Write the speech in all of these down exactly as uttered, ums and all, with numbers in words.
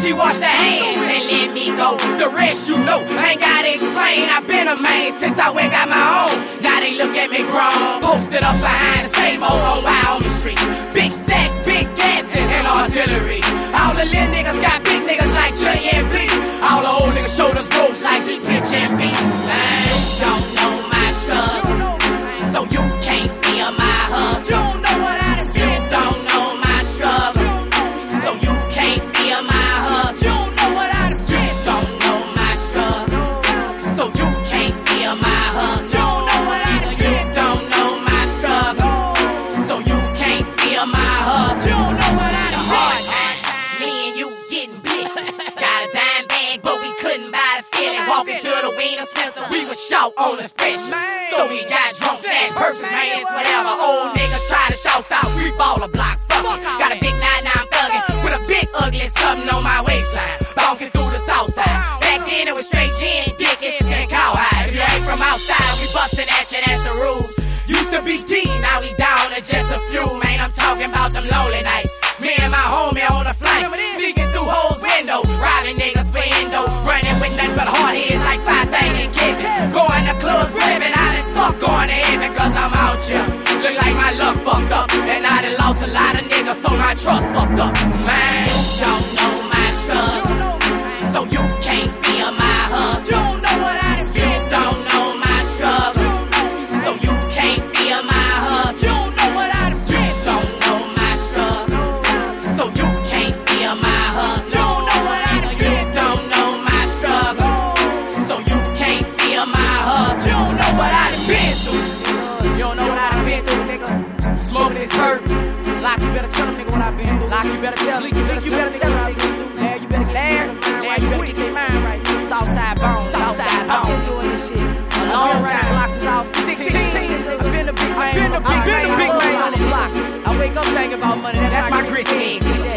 she washed her hands and let me go. The rest you know, I ain't gotta explain. I've been a man since I went got my own. Now they look at me grown, posted up behind the same old on Wyoming Street. Big sacks, big gas, and artillery. All the little niggas got big niggas like J and B. All the old niggas shoulders rose like he pitch and beat. Man, you don't know my struggle, so you can't feel my hustle. You don't know what I do. You don't know my struggle, so you can't feel my hustle. You don't know what I do. You don't know my struggle, so you can't feel my hustle. You don't know what I do. You don't know my struggle, so you can't feel my hustle. You don't know what I do. Hard times, me and you getting blessed. Got a dime bag, but we couldn't buy the feeling. Walking to the Wiener Spencer, we was short on the special, so we got drunk, snatch purses, hands, whatever. Old niggas try to shout stop, we ball a block, fuck it. Got a big nine, now I'm thuggin' with a big ugly something on my waistline, bouncing through the south side. Back then it was straight gin, dickens, and cowhide. If you ain't from outside, we bustin' at you, that's the rules. Used to be D, now we down to just a few. Man, I'm talking about them lonely nights. Me and my homie on the flight, sneaking through hoes' windows, robbing niggas for endo, running with nothing but hard heads like five thing and kicking. Going to clubs, living out and fuck going to heaven, cause I'm out here. Look like my luck fucked up, and I done lost a lot of niggas, so my trust fucked up. Man, you don't know my struggle, so you can't feel my hustle. You don't know what I do. You don't know my struggle, so you can't feel my hustle. You don't know what I do. You don't know my struggle, so you can't feel my hustle. You don't know what I do. You don't know my struggle, so you can't feel my hustle. You don't know what I done been through. You don't know what I done been through, nigga. Smoking this hurt. Lock, you better tell them, nigga, what I been through. Lock, you better tell them. You better tell them what I been through. Larry, you better get Larry. Larry, you better get their mind right. Southside Bone. Southside Bone. I've been doing this shit a long time. Lock since I was sixteen. I've been a big man. Been a big, been a big man on the block. I wake up thinking about money. That's, That's my grist head.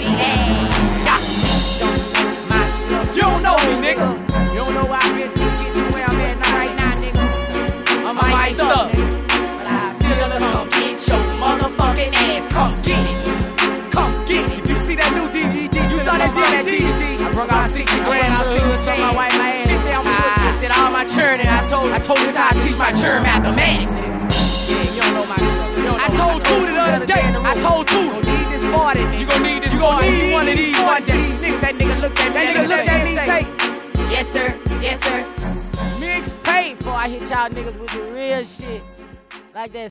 You don't know me, nigga. You don't know where I've been through to get to where I'm at now, right now, nigga. I'm iced up, but I still come get your motherfucking ass. Come get it. Come get it. If you see that new D V D, you saw that D V D. I broke out sixty grand. I figured so my wife, my ass. I said all my churning. I told, I told this how I teach my churn mathematics. Yeah, you don't know my. You don't know I told two the other day. I told two. You gon' need this forty. You gon' need this. You gon' need one of these one day. Nigga, that nigga looked at me. That nigga looked at me and say, yes sir, yes sir. Mix paid before I hit y'all niggas with the real shit like that.